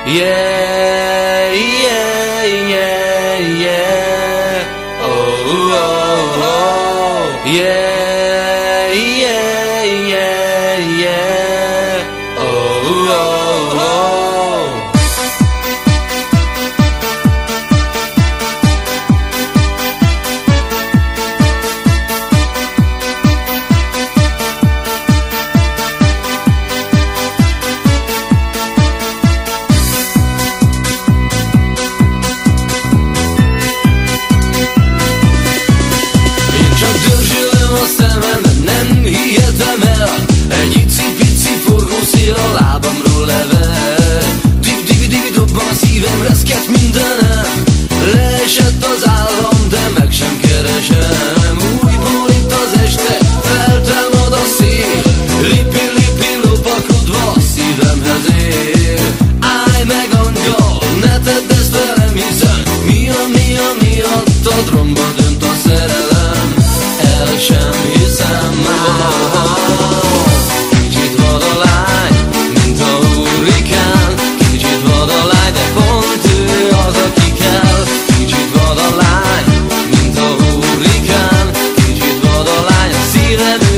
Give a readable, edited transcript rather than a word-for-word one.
Yeah, yeah, yeah, yeah. Oh, oh, oh. Yeah, yeah, yeah, yeah. Oh, oh, oh. Nem hihetem el, egy icipici forgószél a lábamról level. Dig-dig-dig dobban a szívem, reszket mindenem. Leesett az állam, de meg sem keresem. Újból itt az este, feltámad a szél. Lipi-lipi lopakodva a szívemhez ér. Állj meg angyal, ne tedd ezt velem, hiszen miattad romba dönt a szerelem. El sem hiszem már. Kicsit vad a lány, mint a hurrikán. Kicsit vad a lány, de pont ő az, aki kell. Kicsit vad a lány, mint a hurrikán. Kicsit vad a lány, a szívem